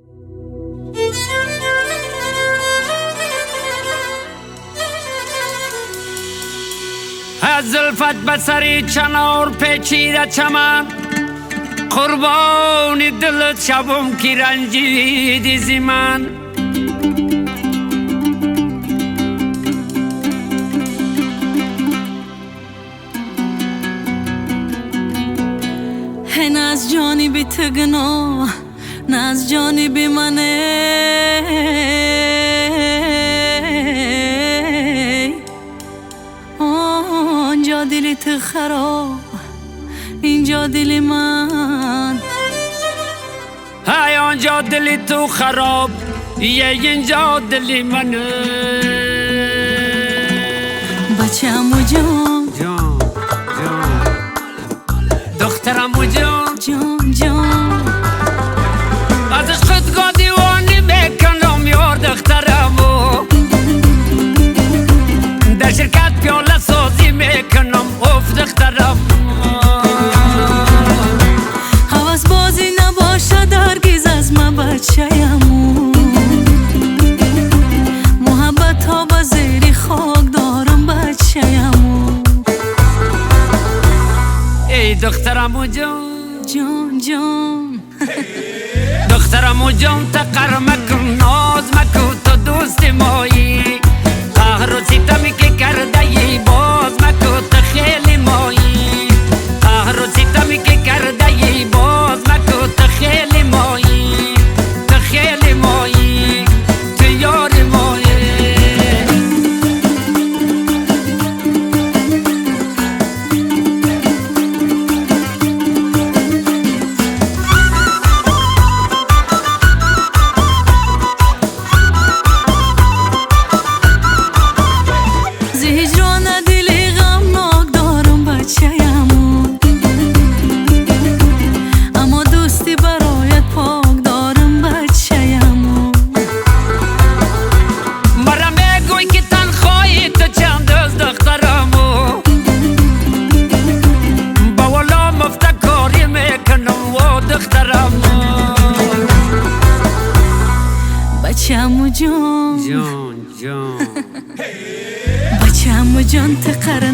از زلفت بسری چنار پیچیده چمن قربانی دلت شبم کی رنجیدی زی من نه از جانب تو گناه نه از جانب منه آنجا دل تو خراب اینجا دل من های آنجا دل تو خراب اینجا دل منه بچه‌مو جان جان جان دخترمو جان جان جان از عشقت دیوانی میکنم یار دخترمو در شرکت پیاله سازی میکنم اوف دخترم حواس بازی نباشد هرگز از من بچه‌مو محبت ها با زیر خاک دارم بچه‌مو ای دخترمو جان جان جان دخترمو جان تقر مکن ناز مکن تو دوست مایی قهر و ستمی که کرده ای باز مکن تو خیلی مایی قهر و ستمی که کرده ای باز مکن تو خیلی مایی تو خیلی مایی تو یار مایی بچه‌مو جان جان جان بچه‌مو جان تقر